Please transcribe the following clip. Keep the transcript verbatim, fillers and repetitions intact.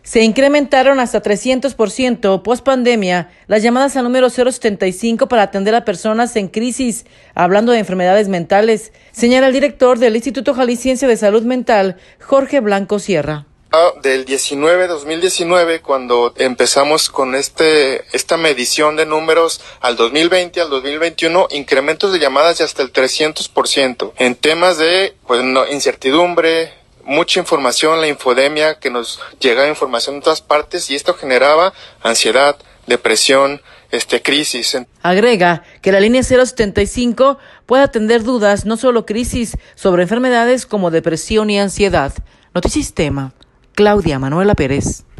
Se incrementaron hasta trescientos por ciento post-pandemia las llamadas al número cero setenta y cinco para atender a personas en crisis, hablando de enfermedades mentales, señala el director del Instituto Jalisciense de Salud Mental, Jorge Blanco Sierra. Del diecinueve, dos mil diecinueve, cuando empezamos con este esta medición de números al dos mil veinte, al dos mil veintiuno, incrementos de llamadas de hasta el trescientos por ciento en temas de pues no, incertidumbre, mucha información, la infodemia, que nos llegaba información de todas partes y esto generaba ansiedad, depresión, este crisis. Agrega que la línea cero setenta y cinco puede atender dudas, no solo crisis, sobre enfermedades como depresión y ansiedad. Notisistema, Claudia Manuela Pérez.